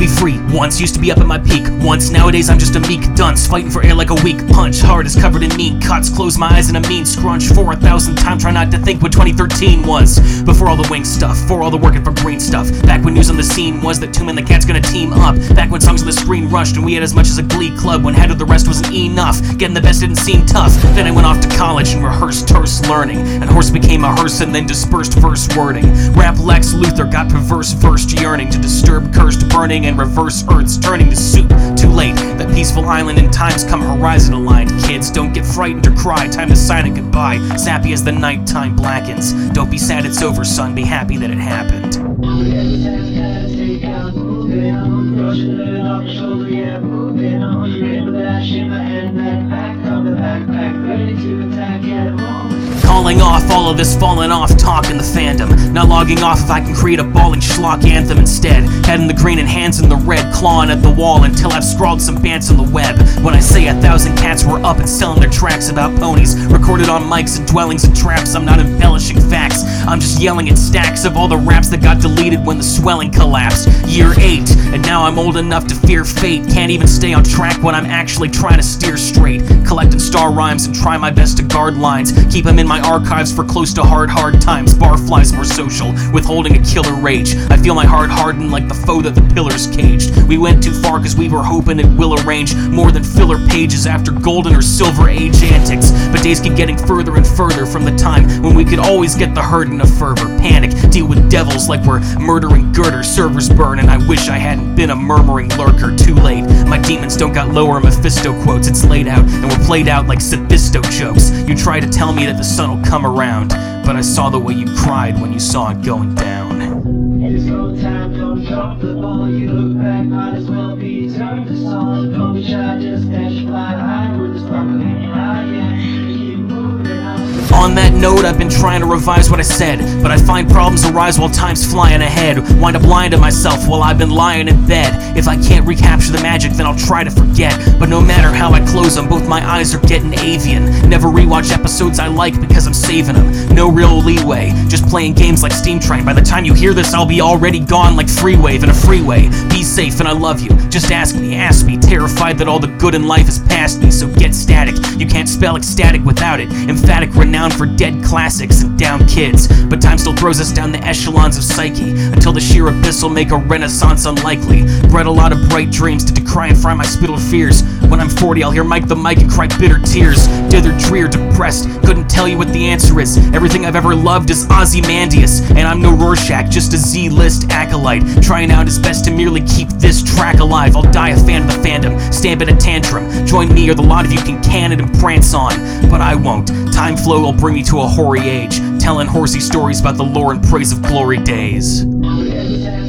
be free. Once used to be up at my peak. Once, nowadays I'm just a meek dunce, fighting for air like a weak punch. Heart is covered in mean cuts, close my eyes in a mean scrunch. 4,000 times try not to think what 2013 was. Before all the wing stuff, for all the working for green stuff. Back when news on the scene was that Tomb and the Cat's gonna team up. Back when songs on the screen rushed and we had as much as a glee club. When head of the rest wasn't enough, getting the best didn't seem tough. Then I went off to college and rehearsed terse learning. And horse became a hearse and then dispersed verse wording. Rap Lex Luthor got perverse versed yearning to disturb cursed burning and reverse earth's turning to soup. Too late, that peaceful island in times come horizon aligned. Kids, don't get frightened or cry, time to sign it goodbye. Sappy as the nighttime blackens. Don't be sad it's over, son, be happy that it happened. Calling off all of this falling off talk in the fandom. Not logging off if I can create a bawling schlock anthem instead. Head in the green and hands in the red, clawing at the wall until I've scrawled some bants on the web. When I say 1,000 cats were up and selling their tracks about ponies, recorded on mics and dwellings and traps, I'm not embellishing facts. I'm just yelling at stacks of all the raps that got deleted when the swelling collapsed. Year 8, and now I'm old enough to fear fate. Can't even stay on track when I'm actually trying to steer straight. Collecting star rhymes and try my best to guard lines. Keep them in my archives for close to hard times. Barflies more social, withholding a killer rage. I feel my heart harden like the foe that the pillars caged. We went too far cause we were hoping it will arrange more than filler pages after golden or silver age antics. But days keep getting further and further from the time when we could always get the herd in a fervor. Panic, deal with devils like we're murdering girder. Servers burn and I wish I hadn't been a murmuring lurker. Too late, my demons don't got lower Mephisto quotes. It's laid out and we're played out like Sophisto jokes. You try to tell me that the sun will come around, but I saw the way you cried when you saw it going down. It's no time, don't drop the ball. You look back, might as well be turned to song. Don't be shy, just dash fly high with the sparkling eye, yeah. Keep moving on. On that note, I've been trying to revise what I said, but I find problems arise while time's flying ahead. Wind up lying to myself while I've been lying in bed. If I can't recapture the magic, then I'll try to forget. But no matter how I close them, both my eyes are getting avian. Never rewatch episodes I like because I'm saving them. No real leeway, just playing games like Steam Train. By the time you hear this, I'll be already gone like Freewave in a freeway. Be safe and I love you, just ask me. Terrified that all the good in life is past me, so get static. You can't spell ecstatic without it. Emphatic, renowned for dead classics and down kids. But time still throws us down the echelons of psyche, until the sheer abyss will make a renaissance unlikely. Bred a lot of bright dreams to decry and fry my spittled fears. When I'm 40, I'll hear Mike the Mic and cry bitter tears. Dithered, drear, depressed, couldn't tell you what the answer is. Everything I've ever loved is Ozymandias, and I'm no Rorschach, just a Z-list acolyte, trying out his best to merely keep this track alive. I'll die a fan of the fandom, stamp in a tantrum. Join me or the lot of you can can it and prance on, but I won't. Time flow will bring me to a hoary age, telling horsey stories about the lore and praise of glory days.